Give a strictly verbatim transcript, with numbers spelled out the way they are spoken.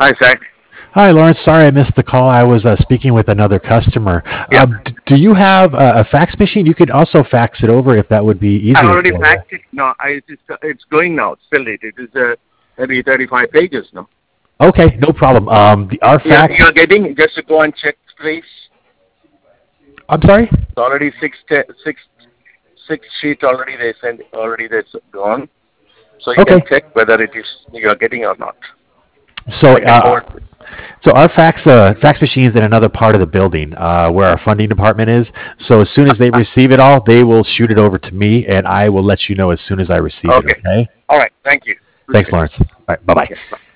Hi, Zach. Hi, Lawrence. Sorry I missed the call. I was uh, speaking with another customer. Yeah, Um, d- do you have a, a fax machine? You could also fax it over if that would be I easier already for you. packed it. No, I it's, it's going now. Still, it it is uh, maybe thirty-five pages now. Okay, no problem. Um, the our You're, fax. you're getting just to go and check, please. I'm sorry. It's already six te- six six sheet already. They sent already. That's gone. So you can Okay. check whether it is you're getting or not. So, I can uh, forward it. so our fax uh, fax machine is in another part of the building uh, where our funding department is. So as soon as they receive it all, they will shoot it over to me, and I will let you know as soon as I receive it. Okay. Okay. All right. Thank you. Thanks, Appreciate it. Lawrence. All right. Bye bye. Yes. Bye.